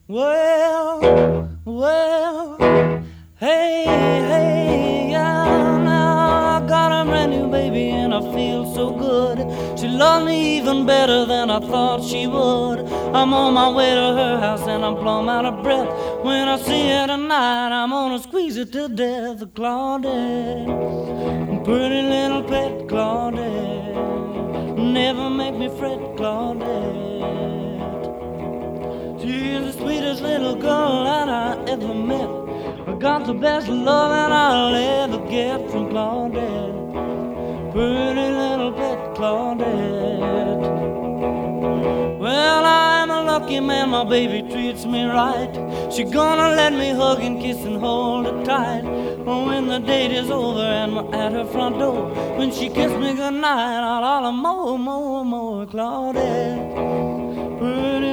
Well, hey, hey, yeah, now I got a brand new baby and I feel so good. She loves me even better than I thought she would. I'm on my way to her house and I'm plumb out of breath. When I see her tonight, I'm gonna squeeze it to death. Claudette, pretty little pet Claudette, never make me fret, Claudette. She's the sweetest little girl that I ever met. I got the best loving I'll ever get from Claudette. Pretty little pet Claudette. Well, I'm a lucky man, my baby treats me right. She gonna let me hug and kiss and hold her tight. When the date is over and we're at her front door, when she kissed me goodnight, I'll holler more, more, more, Claudette. Pretty